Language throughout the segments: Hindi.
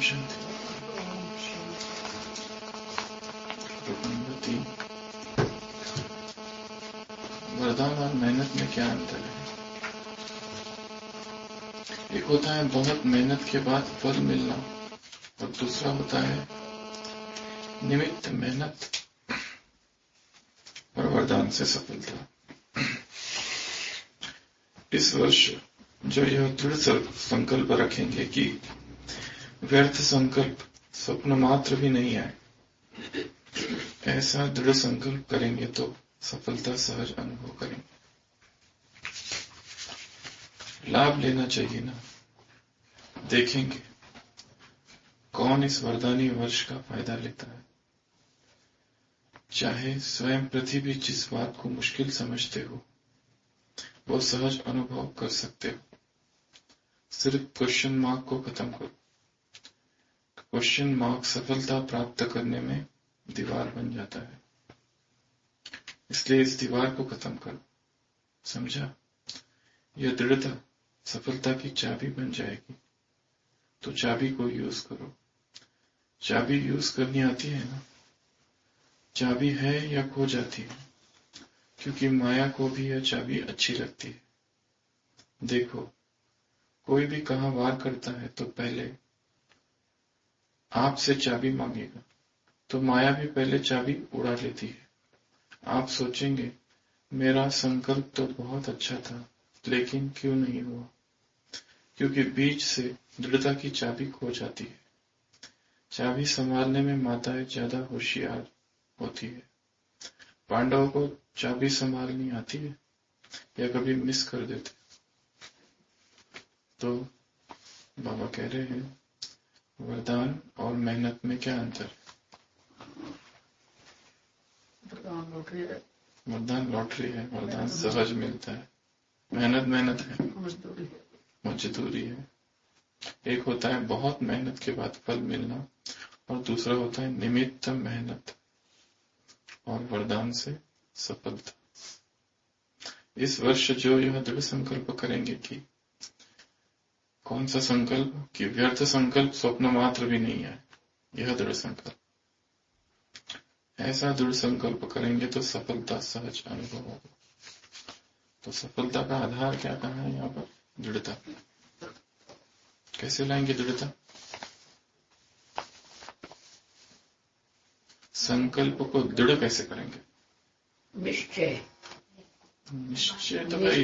शांति। रूप नंबर 3, वरदान और मेहनत में क्या अंतर है? एक होता है बहुत मेहनत के बाद फल मिलना और दूसरा होता है निमित्त मेहनत और वरदान से सफलता। इस वर्ष जो यह दृढ़ संकल्प रखेंगे कि व्यर्थ संकल्प स्वप्न मात्र भी नहीं आए, ऐसा दृढ़ संकल्प करेंगे तो सफलता सहज अनुभव करेंगे। लाभ लेना चाहिए ना, देखेंगे कौन इस वरदानी वर्ष का फायदा लेता है। चाहे स्वयं पृथ्वी भी जिस बात को मुश्किल समझते हो वो सहज अनुभव कर सकते हो। सिर्फ क्वेश्चन मार्क को खत्म करो। क्वेश्चन मार्क सफलता प्राप्त करने में दीवार बन जाता है, इसलिए इस दीवार को खत्म करो। समझा? यह दृढ़ता सफलता की चाबी बन जाएगी, तो चाबी को यूज करो। चाबी यूज करनी आती है ना? चाबी है या खो जाती है, क्योंकि माया को भी यह चाबी अच्छी लगती है। देखो, कोई भी कहां वार करता है तो पहले आपसे चाबी मांगेगा, तो माया भी पहले चाबी उड़ा लेती है। आप सोचेंगे मेरा संकल्प तो बहुत अच्छा था, लेकिन क्यों नहीं हुआ? क्योंकि बीच से दृढ़ता की चाबी खो जाती है। चाबी संभालने में माताएं ज्यादा होशियार होती है। पांडवों को चाबी संभालनी आती है या कभी मिस कर देते? तो बाबा कह रहे हैं वरदान और मेहनत में क्या अंतर है? वरदान लॉटरी है, वरदान सहज मिलता है। मेहनत है, मजदूरी है। एक होता है बहुत मेहनत के बाद फल मिलना और दूसरा होता है निमित्त मेहनत और वरदान से सफलता। इस वर्ष जो यह दृढ़ संकल्प करेंगे कि कौन सा संकल्प? कि व्यर्थ संकल्प स्वप्न मात्र भी नहीं है। यह दृढ़ संकल्प, ऐसा दृढ़ संकल्प करेंगे तो सफलता सहज अनुभव होगा। तो सफलता का आधार क्या कहा है यहाँ पर? दृढ़ता। कैसे लाएंगे दृढ़ता? संकल्प को दृढ़ कैसे करेंगे? निश्चय तो भाई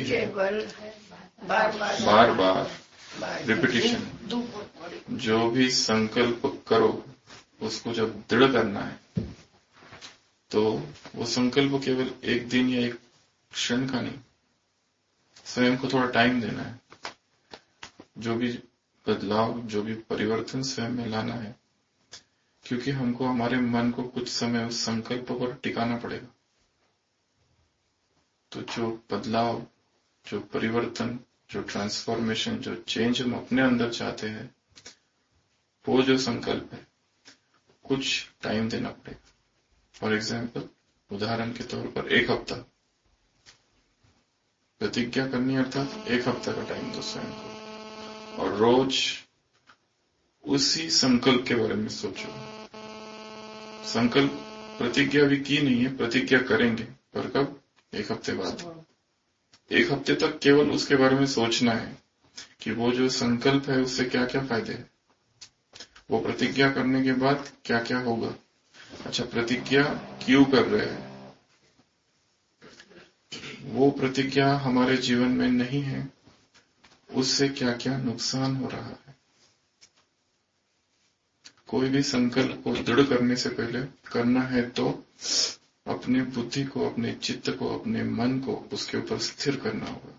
बार बार रिपीटिशन। जो भी संकल्प करो उसको जब दृढ़ करना है तो वो संकल्प केवल एक दिन या एक क्षण का नहीं, स्वयं को थोड़ा टाइम देना है। जो भी बदलाव, जो भी परिवर्तन स्वयं में लाना है, क्योंकि हमको हमारे मन को कुछ समय उस संकल्प पर टिकाना पड़ेगा। तो जो बदलाव, जो परिवर्तन, जो ट्रांसफॉर्मेशन, जो चेंज हम अपने अंदर चाहते हैं, वो जो संकल्प है कुछ टाइम देना पड़ेगा। फॉर एग्जाम्पल, उदाहरण के तौर पर 1 हफ्ता प्रतिज्ञा करनी, अर्थात 1 हफ्ता का टाइम दो स्वयं को और रोज उसी संकल्प के बारे में सोचो। संकल्प प्रतिज्ञा भी की नहीं है, प्रतिज्ञा करेंगे, पर कब? 1 हफ्ते बाद। 1 हफ्ते तक केवल उसके बारे में सोचना है कि वो जो संकल्प है उससे क्या क्या फायदे हैं, वो प्रतिज्ञा करने के बाद क्या क्या होगा। अच्छा, प्रतिज्ञा क्यों कर रहे हैं? वो प्रतिज्ञा हमारे जीवन में नहीं है, उससे क्या क्या नुकसान हो रहा है। कोई भी संकल्प को दृढ़ करने से पहले करना है तो अपने बुद्धि को, अपने चित्त को, अपने मन को उसके ऊपर स्थिर करना होगा।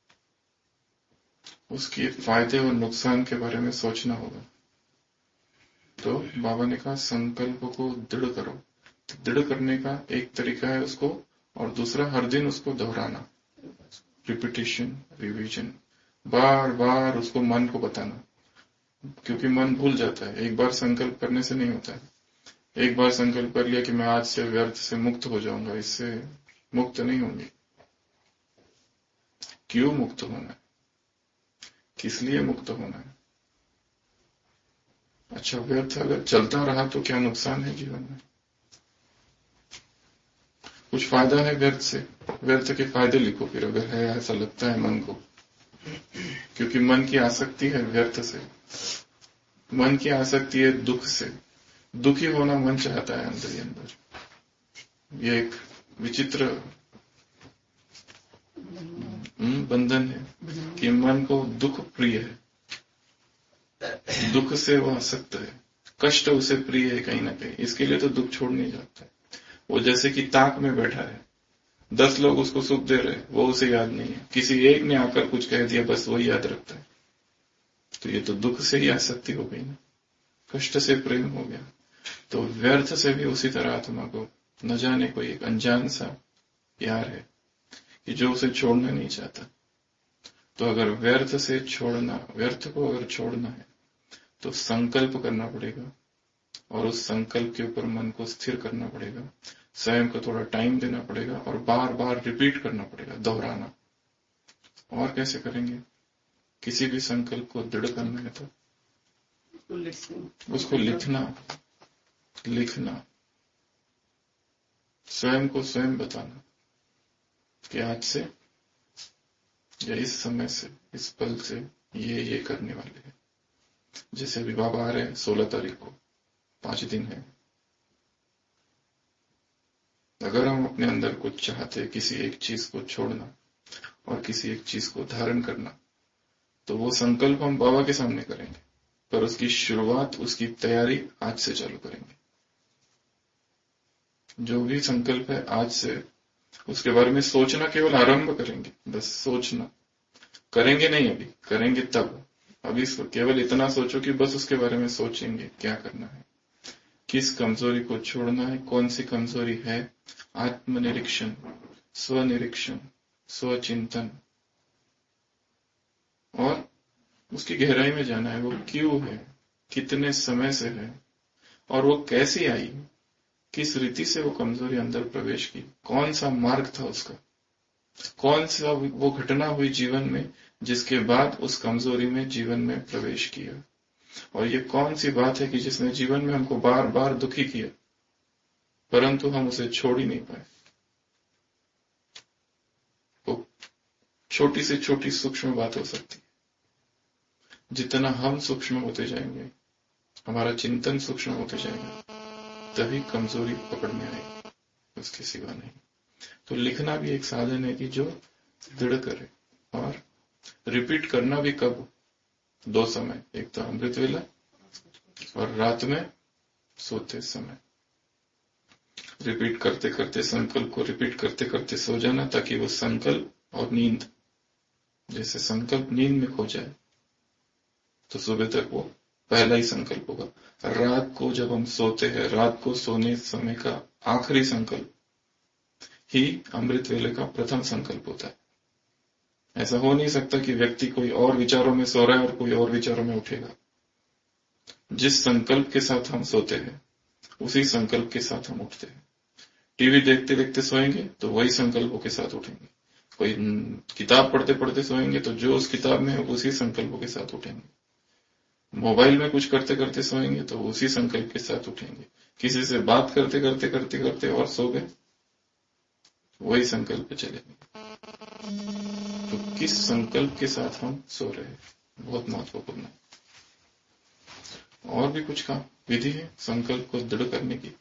उसके फायदे और नुकसान के बारे में सोचना होगा। तो बाबा ने कहा संकल्प को दृढ़ करो। तो दृढ़ करने का एक तरीका है उसको, और दूसरा हर दिन उसको दोहराना, रिपीटिशन, रिवीजन, बार बार उसको मन को बताना, क्योंकि मन भूल जाता है। एक बार संकल्प करने से नहीं होता है। एक बार संकल्प कर लिया कि मैं आज से व्यर्थ से मुक्त हो जाऊंगा, इससे मुक्त नहीं होंगे। क्यों मुक्त होना है? किस लिए मुक्त होना है? अच्छा, व्यर्थ अगर चलता रहा तो क्या नुकसान है जीवन में? कुछ फायदा है व्यर्थ से? व्यर्थ के फायदे लिखो फिर, अगर है ऐसा लगता है मन को। क्योंकि मन की आसक्ति है व्यर्थ से, मन की आसक्ति है दुख से। दुखी होना मन चाहता है अंदर ही अंदर। ये एक विचित्र बंधन है कि मन को दुख प्रिय है, दुख से वो आसक्त है, कष्ट उसे प्रिय है कहीं ना कहीं, इसके लिए तो दुख छोड़ नहीं जाता है। वो जैसे कि ताक में बैठा है, 10 लोग उसको सुख दे रहे, वो उसे याद नहीं है, किसी एक ने आकर कुछ कह दिया, बस वही याद रखता है। तो ये तो दुख से ही आसक्ति हो गई ना, कष्ट से प्रेम हो गया। तो व्यर्थ से भी उसी तरह आत्मा को न जाने कोई एक अनजान सा प्यार है कि जो उसे छोड़ना नहीं चाहता। तो अगर व्यर्थ से छोड़ना, व्यर्थ को अगर छोड़ना है तो संकल्प करना पड़ेगा, और उस संकल्प के ऊपर मन को स्थिर करना पड़ेगा, स्वयं को थोड़ा टाइम देना पड़ेगा, और बार बार रिपीट करना पड़ेगा, दोहराना। और कैसे करेंगे? किसी भी संकल्प को दृढ़ करना है तो उसको लिखना, स्वयं को स्वयं बताना कि आज से या इस समय से, इस पल से ये करने वाले हैं। जैसे अभी बाबा आ रहे हैं 16 तारीख को, 5 दिन है। अगर हम अपने अंदर कुछ चाहते, किसी एक चीज को छोड़ना और किसी एक चीज को धारण करना, तो वो संकल्प हम बाबा के सामने करेंगे, पर उसकी शुरुआत, उसकी तैयारी आज से चालू करेंगे। जो भी संकल्प है आज से उसके बारे में सोचना केवल आरंभ करेंगे, बस सोचना। करेंगे नहीं, अभी करेंगे तब। अभी केवल इतना सोचो कि बस उसके बारे में सोचेंगे क्या करना है, किस कमजोरी को छोड़ना है, कौन सी कमजोरी है। आत्मनिरीक्षण, स्वनिरीक्षण, स्वचिंतन, और उसकी गहराई में जाना है। वो क्यों है, कितने समय से है, और वो कैसी आई, किस रीति से वो कमजोरी अंदर प्रवेश की, कौन सा मार्ग था उसका, कौन सा वो घटना हुई जीवन में जिसके बाद उस कमजोरी में जीवन में प्रवेश किया, और ये कौन सी बात है कि जिसने जीवन में हमको बार बार दुखी किया, परंतु हम उसे छोड़ ही नहीं पाए। वो छोटी से छोटी सूक्ष्म बात हो सकती है। जितना हम सूक्ष्म होते जाएंगे, हमारा चिंतन सूक्ष्म होते जाएगा, तभी कमजोरी पकड़ में आएगी, उसके सिवा नहीं। तो लिखना भी एक साधन है कि जो दृढ़ करे, और रिपीट करना भी कब? 2 समय, एक तो अमृत वेला और रात में सोते समय। रिपीट करते करते संकल्प को रिपीट करते करते सो जाना, ताकि वो संकल्प और नींद, जैसे संकल्प नींद में खो जाए तो सुबह तक वो पहला ही संकल्प होगा। रात को जब हम सोते हैं, रात को सोने समय का आखिरी संकल्प ही अमृत वेले का प्रथम संकल्प होता है। ऐसा हो नहीं सकता कि व्यक्ति कोई और विचारों में सो रहा है और कोई और विचारों में उठेगा। जिस संकल्प के साथ हम सोते हैं, उसी संकल्प के साथ हम उठते हैं। टीवी देखते देखते सोएंगे तो वही संकल्पों के साथ उठेंगे। कोई किताब पढ़ते पढ़ते सोएंगे तो जो उस किताब में है उसी संकल्पों के साथ उठेंगे। मोबाइल में कुछ करते करते सोएंगे तो उसी संकल्प के साथ उठेंगे। किसी से बात करते करते करते करते और सो गए, वही संकल्प पे चलेंगे। तो किस संकल्प के साथ हम सो रहे हैं, बहुत महत्वपूर्ण है। और भी कुछ का विधि है संकल्प को दृढ़ करने की।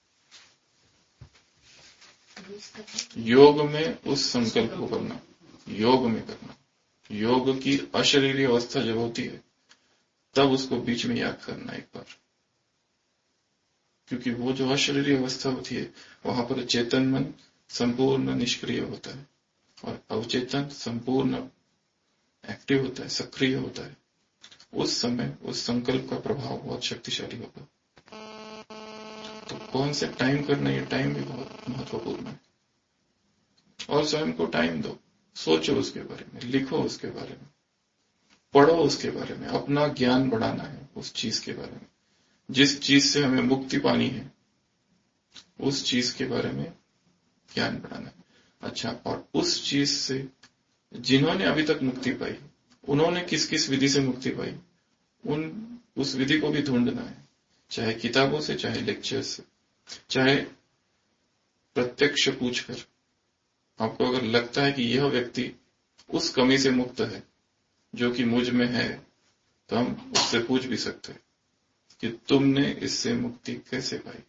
योग में उस संकल्प को करना, योग में करना। योग की अशरीरी अवस्था जब होती है तब उसको बीच में याद करना एक बार, क्योंकि वो जो अशरीरी अवस्था होती है वहां पर चेतन मन संपूर्ण निष्क्रिय होता है और अवचेतन संपूर्ण एक्टिव होता है, सक्रिय होता है। उस समय उस संकल्प का प्रभाव बहुत शक्तिशाली होगा। तो कौन से टाइम करना, ये टाइम भी बहुत महत्वपूर्ण है। और स्वयं को टाइम दो, सोचो उसके बारे में, लिखो उसके बारे में, पढ़ो उसके बारे में, अपना ज्ञान बढ़ाना है उस चीज के बारे में। जिस चीज से हमें मुक्ति पानी है उस चीज के बारे में ज्ञान बढ़ाना है। अच्छा, और उस चीज से जिन्होंने अभी तक मुक्ति पाई, उन्होंने किस किस विधि से मुक्ति पाई, उन उस विधि को भी ढूंढना है, चाहे किताबों से, चाहे लेक्चर से, चाहे प्रत्यक्ष पूछकर। आपको अगर लगता है कि यह व्यक्ति उस कमी से मुक्त है जो कि मुझ में है, तो हम उससे पूछ भी सकते हैं कि तुमने इससे मुक्ति कैसे पाई।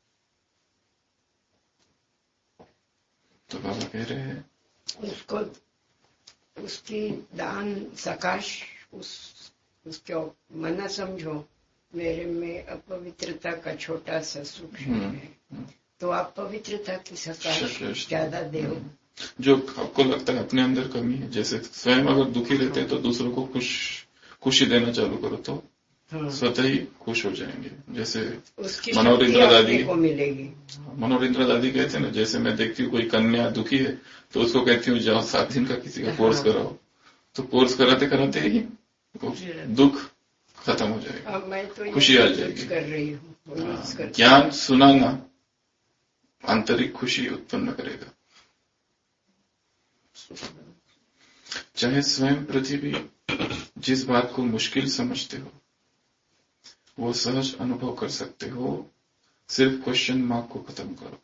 तो बाबा कह रहे हैं उसको उसकी दान सकाश उसको मना समझो, मेरे में अपवित्रता का छोटा सा सूक्ष्म है, तो आप पवित्रता की सकाश ज्यादा दो। जो आपको लगता है अपने अंदर कमी है, जैसे स्वयं अगर दुखी रहते हैं तो दूसरों को खुशी देना चालू करो तो स्वतः ही खुश हो जाएंगे। जैसे मनोरिंद्र दादी को मिलेगी। मनोरिंद्र दादी कहते हैं ना, जैसे मैं देखती हूँ कोई कन्या दुखी है तो उसको कहती हूँ जाओ 7 दिन का किसी का कोर्स कराओ, तो कोर्स कराते कराते ही दुख खत्म हो जाएगा, मैं तो खुशी आ जाएगी। कर रही हूँ। ज्ञान सुनाना आंतरिक खुशी उत्पन्न करेगा। चाहे स्वयं प्रति भी जिस बात को मुश्किल समझते हो वो सहज अनुभव कर सकते हो। सिर्फ क्वेश्चन मार्क को खत्म करो।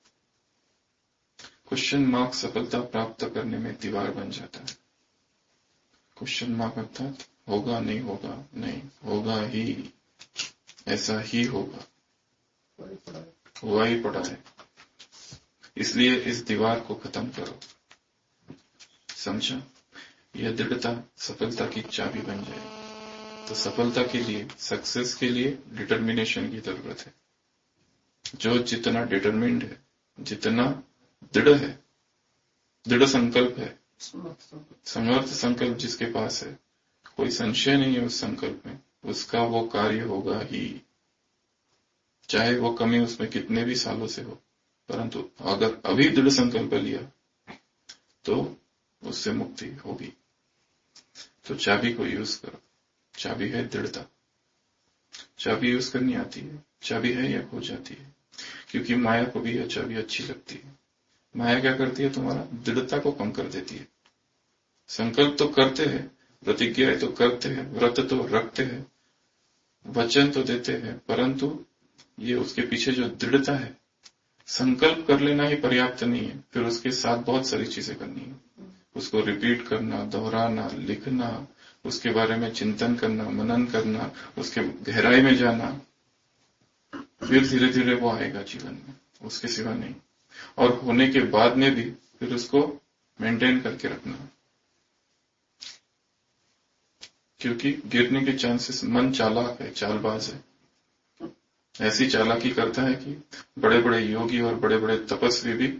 क्वेश्चन मार्क सफलता प्राप्त करने में दीवार बन जाता है। क्वेश्चन मार्क अर्थात होगा नहीं होगा, नहीं होगा ही, ऐसा ही होगा, हुआ ही पड़ा है। इसलिए इस दीवार को खत्म करो। समझा? यह दृढ़ता सफलता की चाबी बन जाए। तो सफलता के लिए, सक्सेस के लिए डिटर्मिनेशन की जरूरत है। जो जितना डिटरमिन्ड है, जितना दृढ़ है, दृढ़ संकल्प है, समर्थ संकल्प जिसके पास है, कोई संशय नहीं है उस संकल्प में, उसका वो कार्य होगा ही, चाहे वो कमी उसमें कितने भी सालों से हो। परंतु अगर अभी दृढ़ संकल्प लिया तो उससे मुक्ति होगी। तो चाबी को यूज करो। चाबी है दृढ़ता। चाबी यूज करनी आती है। चाबी है या खो जाती है, क्योंकि माया को भी यह चाबी अच्छी लगती है। माया क्या करती है? तुम्हारा दृढ़ता को कम कर देती है। संकल्प तो करते हैं, प्रतिज्ञा तो करते हैं, व्रत तो रखते हैं, वचन तो देते हैं, परंतु ये उसके पीछे जो दृढ़ता है, संकल्प कर लेना ही पर्याप्त नहीं है, फिर उसके साथ बहुत सारी चीजें करनी है। उसको रिपीट करना, दोहराना, लिखना, उसके बारे में चिंतन करना, मनन करना, उसके गहराई में जाना, फिर धीरे धीरे वो आएगा जीवन में, उसके सिवा नहीं। और होने के बाद में भी फिर उसको मेंटेन करके रखना, क्योंकि गिरने के चांसेस, मन चालाक है, चालबाज है, ऐसी चालाकी करता है कि बड़े बड़े योगी और बड़े बड़े तपस्वी भी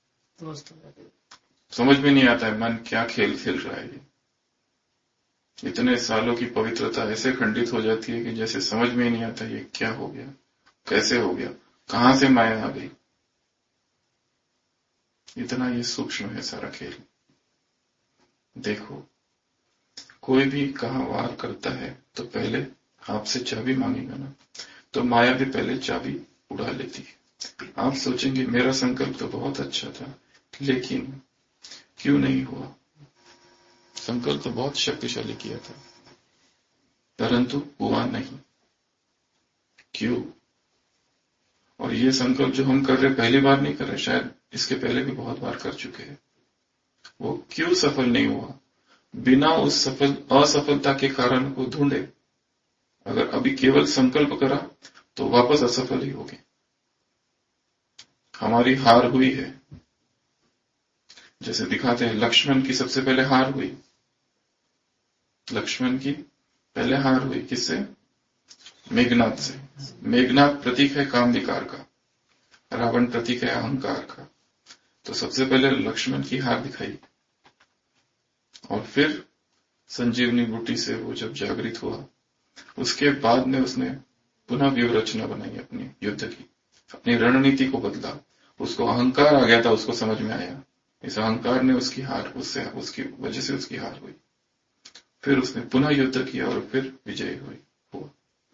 समझ में नहीं आता है मन क्या खेल खेल रहा है। इतने सालों की पवित्रता ऐसे खंडित हो जाती है कि जैसे समझ में ही नहीं आता ये क्या हो गया, कैसे हो गया, कहां से माया आ गई। इतना ये सूक्ष्म है सारा खेल। देखो, कोई भी कहां वार करता है तो पहले आपसे चाबी मांगेगा ना, तो माया भी पहले चाबी उड़ा लेती है। आप सोचेंगे मेरा संकल्प तो बहुत अच्छा था, लेकिन क्यों नहीं हुआ? संकल्प तो बहुत शक्तिशाली किया था, परंतु हुआ नहीं। क्यों? और ये संकल्प जो हम कर रहे पहली बार नहीं कर रहे, शायद इसके पहले भी बहुत बार कर चुके हैं। वो क्यों सफल नहीं हुआ? बिना उस असफलता के कारण को ढूंढे। अगर अभी केवल संकल्प करा तो वापस असफल ही होगे। हमारी हार हुई है, जैसे दिखाते हैं लक्ष्मण की सबसे पहले हार हुई। लक्ष्मण की पहले हार हुई किससे? मेघनाद से। मेघनाद प्रतीक है काम विकार का, रावण प्रतीक है अहंकार का। तो सबसे पहले लक्ष्मण की हार दिखाई, और फिर संजीवनी बूटी से वो जब जागृत हुआ, उसके बाद में उसने पुनः व्यूह रचना बनाई अपनी युद्ध की, अपनी रणनीति को बदला। उसको अहंकार आ गया था, उसको समझ में आया इस अहंकार ने उसकी हार, उससे उसकी वजह से उसकी हार हुई। फिर उसने पुनः युद्ध किया और फिर विजय हुआ।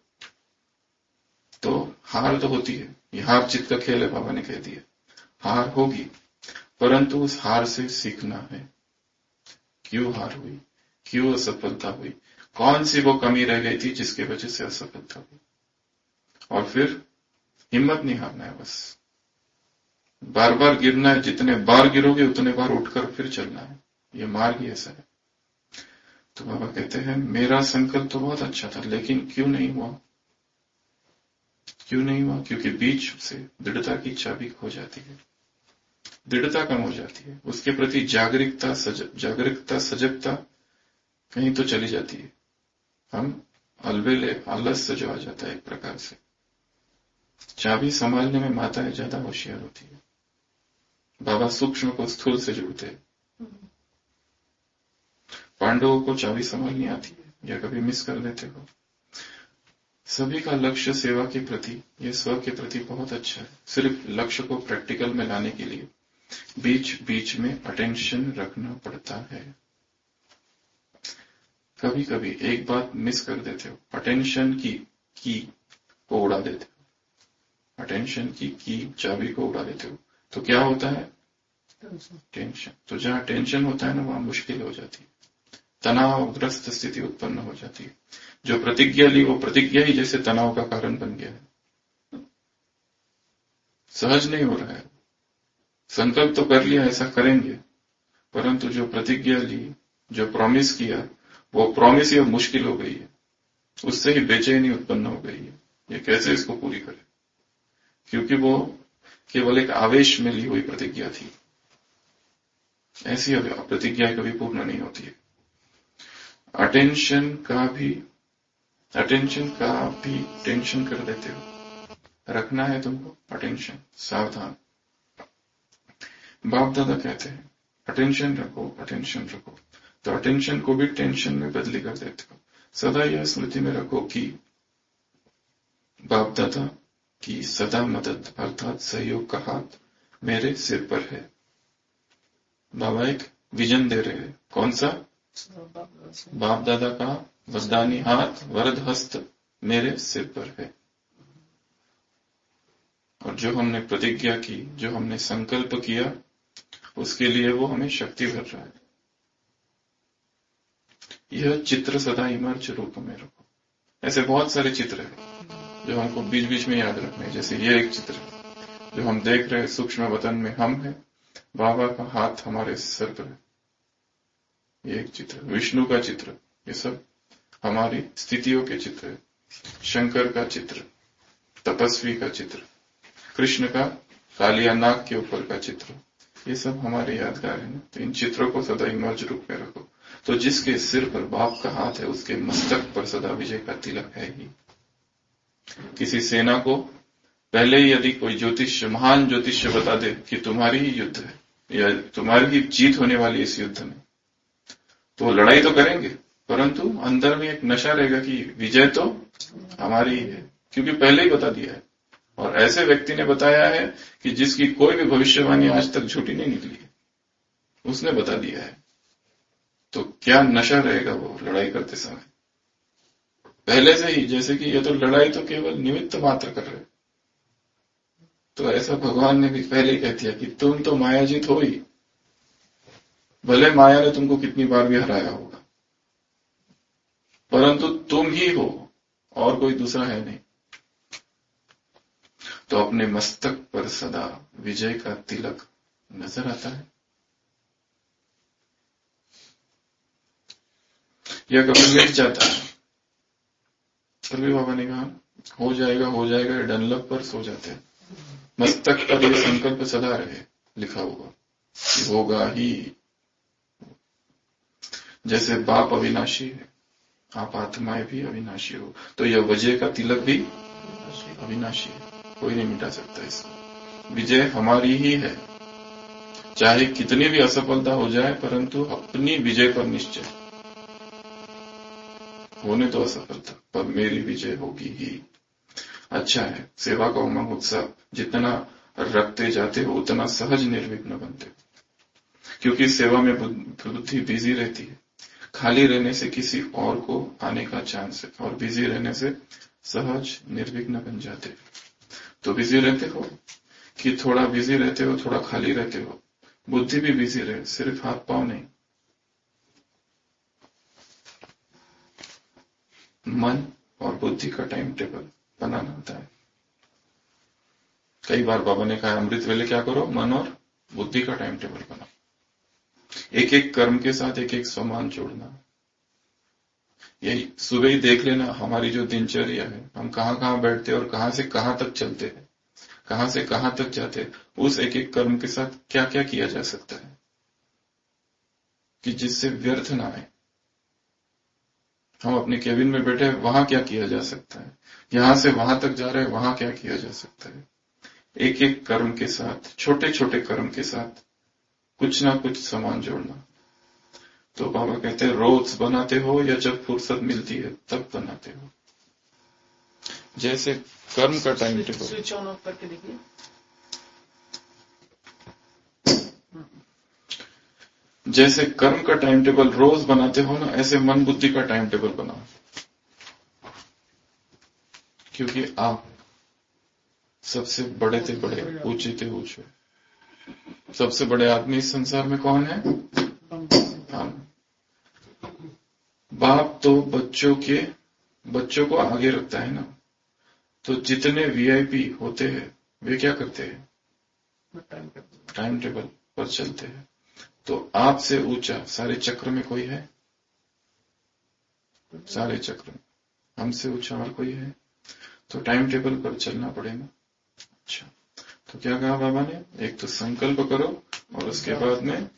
तो हार तो होती है, ये हार चित्त का खेल है, बाबा ने कह दिया। हार होगी, परंतु उस हार से सीखना है। क्यों हार हुई, क्यों असफलता हुई, कौन सी वो कमी रह गई थी जिसकी वजह से असफलता हुई, और फिर हिम्मत नहीं हारना है, बस बार बार गिरना है, जितने बार गिरोगे उतने बार उठकर फिर चलना है, ये मार्ग ही ऐसा है। तो बाबा कहते हैं मेरा संकल्प तो बहुत अच्छा था, लेकिन क्यों नहीं हुआ? क्यों नहीं हुआ? क्योंकि बीच से दृढ़ता की चाबी खो जाती है, दृढ़ता कम हो जाती है, उसके प्रति जागरूकता सजगता कहीं तो चली जाती है, हम अलबेले आलस से जो आ जाता है एक प्रकार से। चाबी संभालने में माताएं ज्यादा होशियार होती है, बाबा सूक्ष्म को स्थूल से जोड़ते हैं। पांडवों को चाबी संभालनी आती है या कभी मिस कर देते हो। सभी का लक्ष्य सेवा के प्रति, ये स्व के प्रति बहुत अच्छा है। सिर्फ लक्ष्य को प्रैक्टिकल में लाने के लिए बीच बीच में अटेंशन रखना पड़ता है। कभी कभी एक बात मिस कर देते हो, अटेंशन की को उड़ा देते हो, अटेंशन की चाबी को उड़ा देते हो, तो क्या होता है? टेंशन। तो जहां टेंशन होता है ना, वहां मुश्किल हो जाती है, तनावग्रस्त स्थिति उत्पन्न हो जाती है। जो प्रतिज्ञा ली वो प्रतिज्ञा ही जैसे तनाव का कारण बन गया है, सहज नहीं हो रहा है। संकल्प तो कर लिया ऐसा करेंगे, परंतु जो प्रतिज्ञा ली, जो प्रॉमिस किया, वो प्रॉमिस ही अब मुश्किल हो गई है, उससे ही बेचैनी उत्पन्न हो गई है। ये कैसे इसको पूरी करें? क्योंकि वो केवल एक आवेश में ली हुई प्रतिज्ञा थी। ऐसी प्रतिज्ञा कभी पूर्ण नहीं होती है। अटेंशन का भी टेंशन कर देते हो। रखना है तुमको अटेंशन, सावधान। बाप दादा कहते हैं अटेंशन रखो, अटेंशन रखो, तो अटेंशन को भी टेंशन में बदली कर देते हो। सदा यह स्मृति में रखो कि बाप दादा की सदा मदद अर्थात सहयोग का हाथ मेरे सिर पर है। बाबा एक विजन दे रहे हैं, कौन सा? बाप दादा का वरदानी हाथ, वरद हस्त मेरे सिर पर है। और जो हमने प्रतिज्ञा की, जो हमने संकल्प किया, उसके लिए वो हमें शक्ति भर रहा है। यह चित्र सदा इमर्ज रूप में रखो। ऐसे बहुत सारे चित्र हैं जो हमको बीच बीच में याद रखने हैं। जैसे ये एक चित्र है जो हम देख रहे हैं, सूक्ष्म वतन में हम हैं, बाबा का हाथ हमारे सर पर है। ये एक चित्र, विष्णु का चित्र, ये सब हमारी स्थितियों के चित्र है। शंकर का चित्र, तपस्वी का चित्र, कृष्ण का कालिया नाग के ऊपर का चित्र, ये सब हमारे यादगार है ना। तो इन चित्रों को सदा इमर्ज रूप में रखो। तो जिसके सिर पर बाप का हाथ है, उसके मस्तक पर सदा विजय का तिलक है ही। किसी सेना को पहले ही यदि कोई ज्योतिष्य, महान ज्योतिष्य बता दे कि तुम्हारी ही युद्ध है या तुम्हारी ही जीत होने वाली इस युद्ध में, तो लड़ाई तो करेंगे, परंतु अंदर में एक नशा रहेगा कि विजय तो हमारी ही है, क्योंकि पहले ही बता दिया है। और ऐसे व्यक्ति ने बताया है कि जिसकी कोई भी भविष्यवाणी आज तक झूठी नहीं निकली, उसने बता दिया है। तो क्या नशा रहेगा वो लड़ाई करते समय, पहले से ही, जैसे कि ये तो लड़ाई तो केवल निमित्त मात्र कर रहे। तो ऐसा भगवान ने भी पहले ही कह दिया कि तुम तो मायाजीत हो ही, भले माया ने तुमको कितनी बार भी हराया होगा, परंतु तुम ही हो और कोई दूसरा है नहीं। तो अपने मस्तक पर सदा विजय का तिलक नजर आता है। यह कभी मिट जाता है, फिर भी बाबा ने कहा हो जाएगा, डनलप पर सो जाते हैं। मस्तक पर यह संकल्प सदा रहे लिखा हुआ कि होगा ही। जैसे बाप अविनाशी है, आप आत्माएं भी अविनाशी हो, तो यह विजय का तिलक भी अविनाशी है, कोई नहीं मिटा सकता इसको। विजय हमारी ही है, चाहे कितनी भी असफलता हो जाए, परंतु अपनी विजय पर निश्चय, होने तो असफलता पर मेरी विजय होगी ही। अच्छा है, सेवा का उमंग उत्साह जितना रखते जाते हो उतना सहज निर्विघ्न बनते हो, क्योंकि सेवा में बुद्धि बिजी रहती है। खाली रहने से किसी और को आने का चांस है, और बिजी रहने से सहज निर्विघ्न बन जाते। तो बिजी रहते हो कि थोड़ा बिजी रहते हो, थोड़ा खाली रहते हो, बुद्धि भी बिजी रहे, सिर्फ हाथ पांव नहीं। मन और बुद्धि का टाइम टेबल बनाना होता है। कई बार बाबा ने कहा अमृत वेले क्या करो, मन और बुद्धि का टाइम टेबल बनाओ। एक एक कर्म के साथ एक एक सम्मान जोड़ना। यही सुबह ही देख लेना हमारी जो दिनचर्या है, हम कहां कहां बैठते हैं और कहां से कहां तक चलते हैं, कहां से कहां तक जाते हैं, उस एक एक कर्म के साथ क्या क्या किया जा सकता है कि जिससे व्यर्थ ना आए। हम अपने केबिन में बैठे वहां क्या किया जा सकता है, यहां से वहां तक जा रहे हैं वहां क्या किया जा सकता है। एक एक कर्म के साथ, छोटे छोटे कर्म के साथ कुछ ना कुछ सामान जोड़ना। तो बाबा कहते हैं रोज बनाते हो या जब फुर्सत मिलती है तब बनाते हो। जैसे कर्म का time table switch on off करके देखिए। जैसे कर्म का टाइम टेबल रोज बनाते हो ना, ऐसे मन बुद्धि का टाइम टेबल बनाओ। क्योंकि आप सबसे बड़े थे बड़े, ऊंचे थे ऊंचे। सबसे बड़े आदमी इस संसार में कौन है? हम। बाप तो बच्चों को आगे रखता है ना। तो जितने वीआईपी होते हैं वे क्या करते हैं? टाइम टेबल पर चलते हैं। तो आपसे ऊंचा सारे चक्र में कोई है? सारे चक्र में हमसे ऊंचा और कोई है? तो टाइम टेबल पर चलना पड़ेगा। अच्छा, तो क्या कहा बाबा ने? एक तो संकल्प करो और उसके बाद में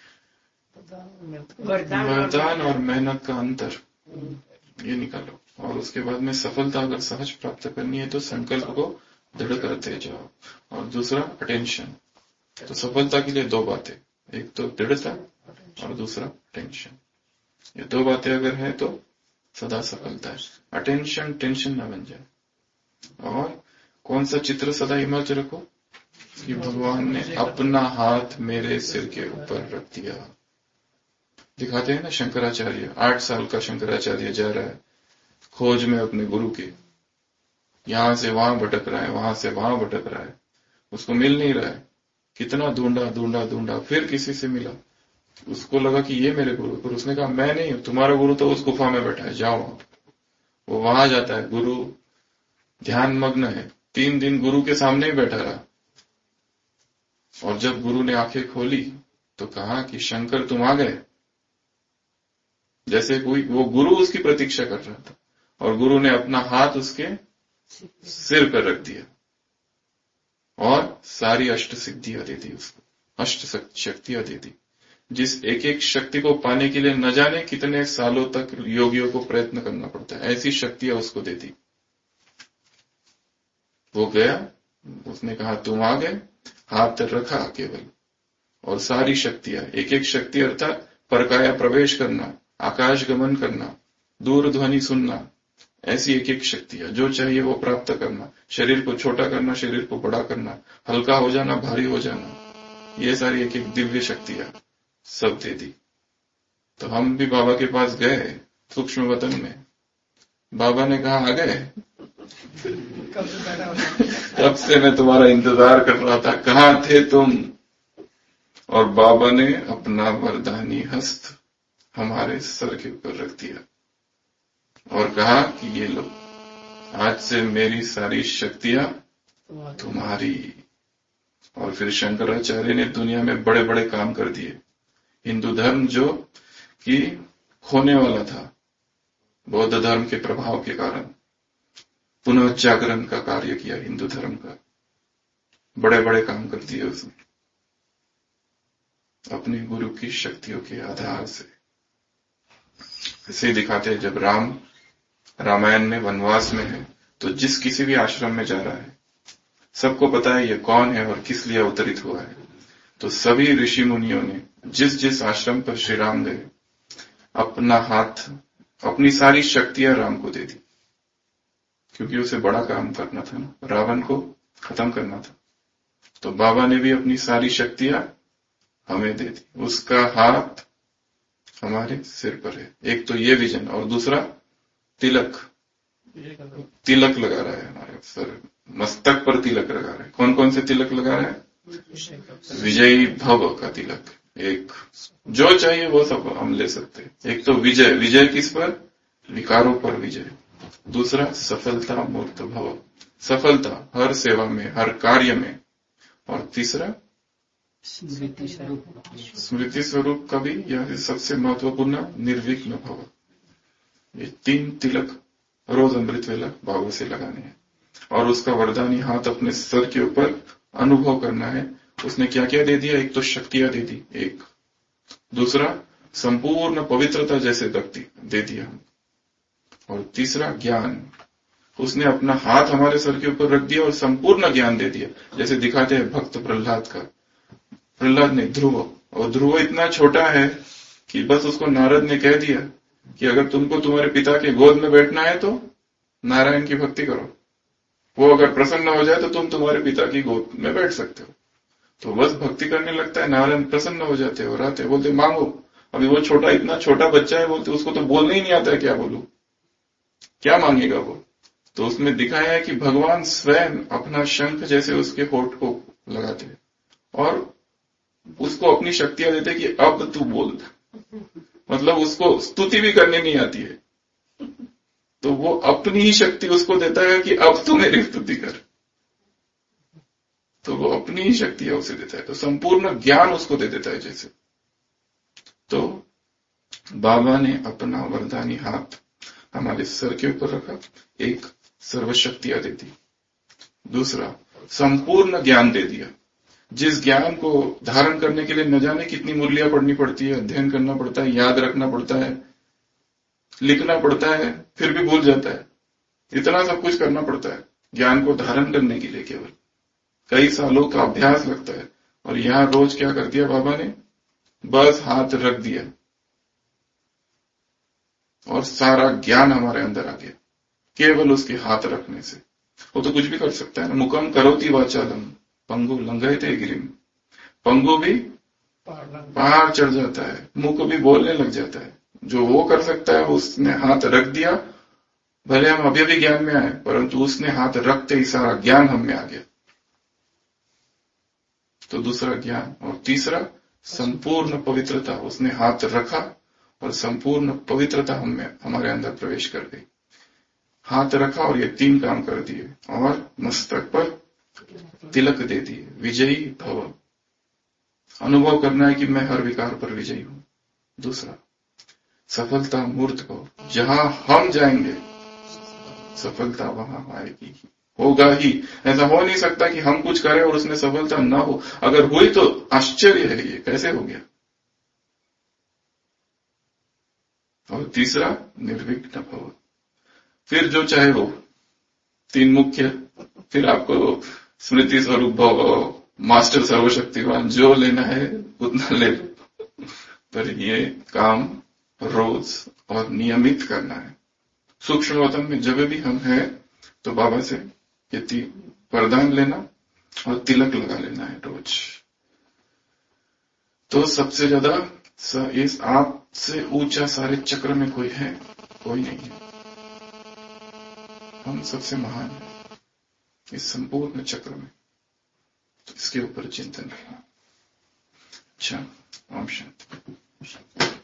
वरदान और मेहनत का अंतर ये निकालो। और उसके बाद में सफलता अगर सहज प्राप्त करनी है तो संकल्प को दृढ़ करते जाओ। और दूसरा अटेंशन। तो सफलता के लिए दो बातें, एक तो दृढ़ता और दूसरा अटेंशन। ये दो बातें अगर है तो सदा सफलता है। अटेंशन टेंशन ना बन जाए। और कौन सा चित्र सदा इमर्ज रखो कि भगवान ने अपना हाथ मेरे सिर के ऊपर रख दिया। दिखाते हैं ना शंकराचार्य, 8 साल का शंकराचार्य जा रहा है खोज में अपने गुरु की। यहां से वहां भटक रहा है, वहां से वहां भटक रहा है, उसको मिल नहीं रहा है। कितना ढूंढा, फिर किसी से मिला। उसको लगा कि ये मेरे गुरु, पर उसने कहा मैं नहीं हूं, तुम्हारा गुरु तो उस गुफा में बैठा है, जाओ। वो वहां जाता है, गुरु ध्यान मग्न है। 3 दिन गुरु के सामने ही बैठा रहा। और जब गुरु ने आंखें खोली तो कहा कि शंकर तुम आ गए। जैसे कोई वो गुरु उसकी प्रतीक्षा कर रहा था और गुरु ने अपना हाथ उसके सिर पर रख दिया और सारी अष्ट सिद्धियां दे दी उसको, अष्ट शक्तियां दे दी। जिस एक एक शक्ति को पाने के लिए न जाने कितने सालों तक योगियों को प्रयत्न करना पड़ता है, ऐसी शक्तियां उसको दे दी। वो गया, उसने कहा तुम आ गए, हाथ रखा केवल और सारी शक्तियां, एक एक शक्ति अर्थात परकाया प्रवेश करना, आकाश गमन करना, दूर ध्वनि सुनना, ऐसी एक एक शक्तियां जो चाहिए वो प्राप्त करना, शरीर को छोटा करना, शरीर को बड़ा करना, हल्का हो जाना, भारी हो जाना, ये सारी एक एक दिव्य शक्तियां सब दे दी। तो हम भी बाबा के पास गए सूक्ष्म वतन में। बाबा ने कहा आ गए, कब से मैं तुम्हारा इंतजार कर रहा था, कहां थे तुम? और बाबा ने अपना वरदानी हस्त हमारे सर के ऊपर रख दिया और कहा कि ये लो, आज से मेरी सारी शक्तियां तुम्हारी। और फिर शंकराचार्य ने दुनिया में बड़े बड़े काम कर दिए। हिंदू धर्म जो कि खोने वाला था, बौद्ध धर्म के प्रभाव के कारण पुनः जागरण का कार्य किया हिंदू धर्म का। बड़े बड़े काम कर दिए उसने अपने गुरु की शक्तियों के आधार से। इसे दिखाते हैं जब रामायण में वनवास में है तो जिस किसी भी आश्रम में जा रहा है सबको पता है ये कौन है और किस लिए अवतरित हुआ है। तो सभी ऋषि मुनियों ने जिस जिस आश्रम पर श्री राम गए अपना हाथ, अपनी सारी शक्तियां राम को दे दी, क्योंकि उसे बड़ा काम करना था ना, रावण को खत्म करना था। तो बाबा ने भी अपनी सारी शक्तियां हमें दे दी, उसका हाथ हमारे सिर पर है। एक तो ये विजन और दूसरा तिलक लगा रहा है हमारे सर, मस्तक पर तिलक लगा रहा है। कौन कौन से तिलक लगा रहा है? विजयी भव का तिलक। एक जो चाहिए वो सब हम ले सकते हैं। एक तो विजय किस पर? विकारों पर विजय। दूसरा, सफलता मूर्त भव, सफलता हर सेवा में, हर कार्य में। और तीसरा, स्मृति स्वरूप का भी यह सबसे महत्वपूर्ण, निर्विघ्न भव। ये 3 तिलक रोज अमृत वेला बाबू से लगाने हैं और उसका वरदानी हाथ अपने सर के ऊपर अनुभव करना है। उसने क्या क्या दे दिया? एक तो शक्तियां दे दी, एक। दूसरा, संपूर्ण पवित्रता जैसे दे दिया। और तीसरा, ज्ञान। उसने अपना हाथ हमारे सर के ऊपर रख दिया और संपूर्ण ज्ञान दे दिया। जैसे दिखाते हैं भक्त प्रहलाद का, प्रहलाद ने ध्रुव, और ध्रुव इतना छोटा है कि बस उसको नारद ने कह दिया कि अगर तुमको तुम्हारे पिता के गोद में बैठना है तो नारायण की भक्ति करो, वो अगर प्रसन्न हो जाए तो तुम तुम्हारे पिता की गोद में बैठ सकते हो। तो बस भक्ति करने लगता है, नारायण प्रसन्न हो जाते और आते, बोलते मांगो। अभी वो छोटा, इतना छोटा बच्चा है, बोलते उसको तो बोलने ही नहीं आता है, क्या बोलूं, क्या मांगेगा वो। तो उसमें दिखाया है कि भगवान स्वयं अपना शंख जैसे उसके होठ को लगाते हैं और उसको अपनी शक्तियां देते कि अब तू बोल। मतलब उसको स्तुति भी करने नहीं आती है, तो वो अपनी ही शक्ति उसको देता है कि अब तू मेरी स्तुति कर। तो वो अपनी ही शक्ति उसे देता है, तो संपूर्ण ज्ञान उसको दे देता है जैसे। तो बाबा ने अपना वरदानी हाथ हमारे सर के ऊपर रखा, एक सर्वशक्तियां दे दी, दूसरा संपूर्ण ज्ञान दे दिया। जिस ज्ञान को धारण करने के लिए न जाने कितनी मुरलियां पढ़नी पड़ती है, अध्ययन करना पड़ता है, याद रखना पड़ता है, लिखना पड़ता है, फिर भी भूल जाता है। इतना सब कुछ करना पड़ता है ज्ञान को धारण करने के लिए, केवल कई सालों का अभ्यास लगता है। और यहां रोज क्या कर दिया बाबा ने? बस हाथ रख दिया और सारा ज्ञान हमारे अंदर आ गया केवल उसके हाथ रखने से। वो तो कुछ भी कर सकता है ना। मुकम करोति वाचालम पंगु लंघयते गिरिम, पंगु भी पहाड़ चढ़ जाता है, मुख भी बोलने लग जाता है। जो वो कर सकता है उसने हाथ रख दिया। भले हम अभी भी ज्ञान में आए, परंतु उसने हाथ रखते ही सारा ज्ञान हम में आ गया। तो दूसरा ज्ञान, और तीसरा संपूर्ण पवित्रता। उसने हाथ रखा और संपूर्ण पवित्रता हमारे अंदर प्रवेश कर गई। हाथ रखा और ये 3 काम कर दिए, और मस्तक पर तिलक दे दिए। विजयी भव, अनुभव करना है कि मैं हर विकार पर विजयी हूं। दूसरा, सफलता मूर्त भव, जहां हम जाएंगे सफलता वहां आएगी, होगा ही। ऐसा हो नहीं सकता कि हम कुछ करें और उसमें सफलता ना हो। अगर हुई तो आश्चर्य है, ये कैसे हो गया। और तीसरा, निर्विघ्न भव, फिर जो चाहे वो 3 मुख्य, फिर आपको स्मृति स्वरूप भव, मास्टर सर्वशक्तिवान, जो लेना है उतना ले लो, पर ये काम रोज और नियमित करना है। सूक्ष्मतम में जब भी हम हैं तो बाबा से ये वरदान लेना और तिलक लगा लेना है रोज। तो सबसे ज्यादा इस आपसे ऊंचा सारे चक्र में कोई है? कोई नहीं है। हम सबसे महान हैं इस संपूर्ण चक्र में। तो इसके ऊपर चिंतन करना। अच्छा, ओम शांति।